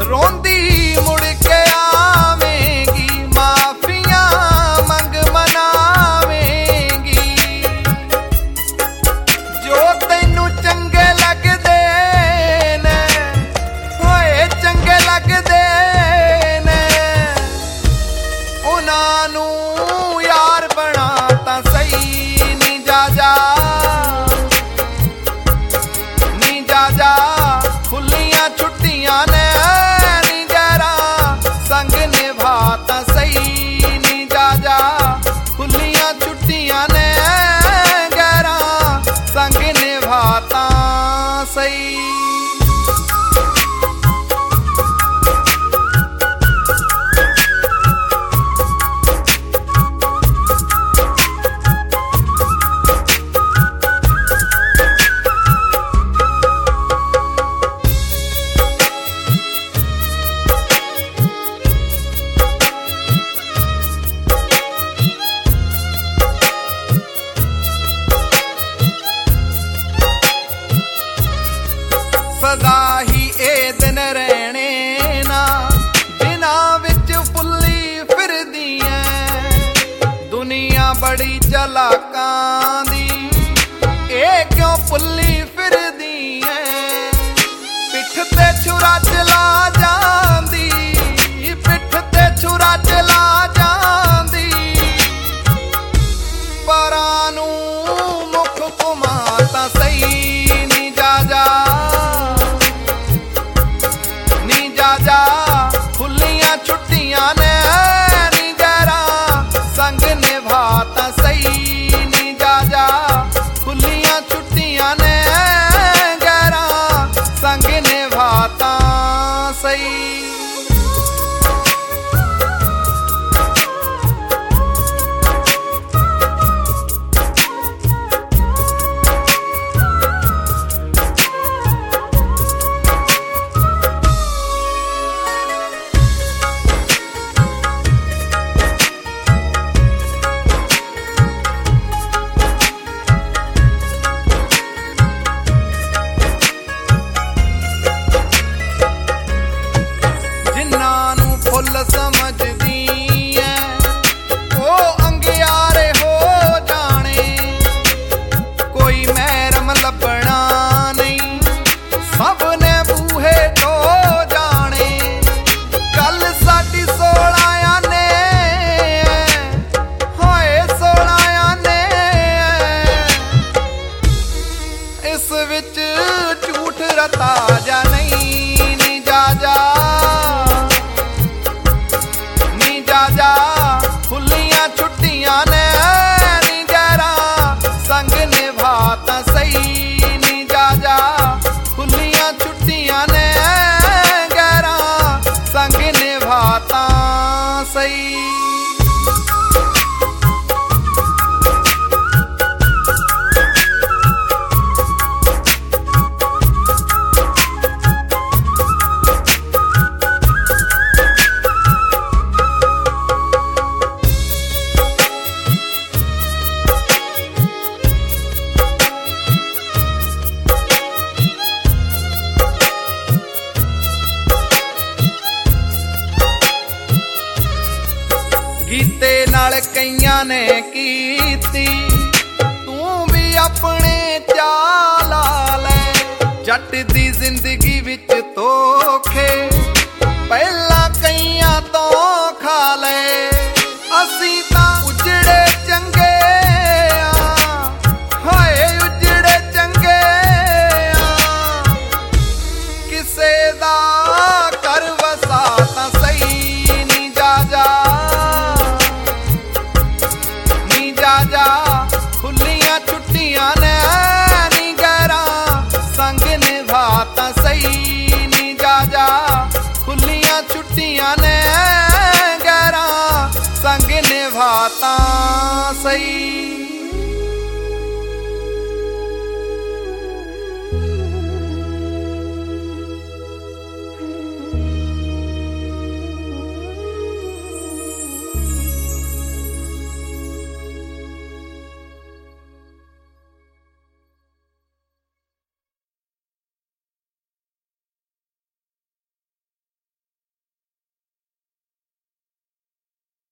रोंदी मुड़ के आवेंगी, माफिया मंग मनावेंगी। जो तैनू चंगे लगदे ने, होए चंगे लगदे ने, उन्हां नू यार बना तां सही। नी जा जा, नी जा जा, खुलियां छुट्टियां ने, नी जरा संग निभा तां सही। नी जा जा, खुलियां छुट्टियां ने, जरा संग निभा तां सही। सदा ही ए दिन रहने ना, दिनां विच फुल्ली फिरदी ऐ। दुनिया बड़ी चलाकां दी, ए क्यों फुल्ली फिरदी ऐ। पिठ ते छुरा चला जांदी, पिठ ते छुरा चला जांदी, परां नूं मुख घुमा तां सही। नी जा जा, जा जा, खुलियां छुट्टियां ने, नी जरा संग निभा तां सही। नी जा जा, खुलियां छुट्टियां ने, जरा संग निभा तां सही। फुल समझदी ऐ ओ अंगियारे हो जाने, कोई मैरम लभना नहीं, सब ने बूहे टो जाने। गल साडी 16 ने, होए 16 ने, इस विच झूठ रता जा नहीं। नी जा जा, जा जा, खुलियां छुट्टियां ने, नी जरा संग निभा तां सही। नी जा जा, खुलियां छुट्टियां ने, जरा संग निभा तां सही। कीते नाल कईयां ने कीती, तू भी अपने चाला ले। जट दी जिंदगी विच धोखे पहला कईयां तो खा ले। असी तां उजड़े चंगे आ, हाए उजड़े चंगे आ, किसे दा कर वसा तां सही। नी जा जा, जा जा, खुलियां छुट्टियां ने, नी जरा संग निभा तां सही। नी जा जा, खुलियां छुट्टियां ने, जरा संग निभा तां सही।